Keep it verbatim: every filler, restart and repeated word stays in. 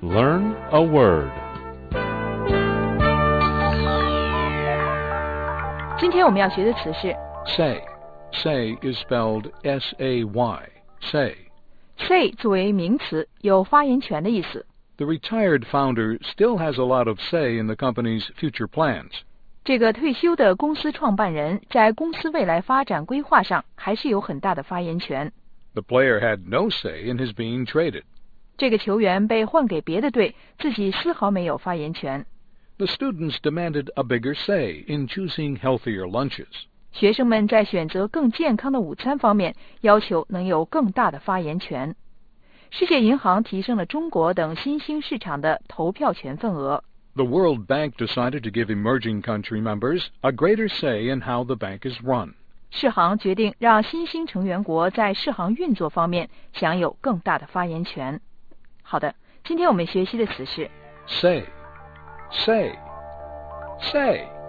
Learn a word. 今天我们要学的词是 Say. Say is spelled S A Y. Say. say 作为名词，有发言权的意思。 The retired founder still has a lot of say in the company's future plans. 这个退休的公司创办人在公司未来发展规划上还是有很大的发言权。 The player had no say in his being traded. 这个球员被换给别的队，自己丝毫没有发言权。 The students demanded a bigger say in choosing healthier lunches. 学生们在选择更健康的午餐方面要求能有更大的发言权。世界银行提升了中国等新兴市场的投票权份额。 The World Bank decided to give emerging country members a greater say in how the bank is run. 世行决定让新兴成员国在世行运作方面享有更大的发言权。好的，今天我们学习的词是 Say. Say. Say.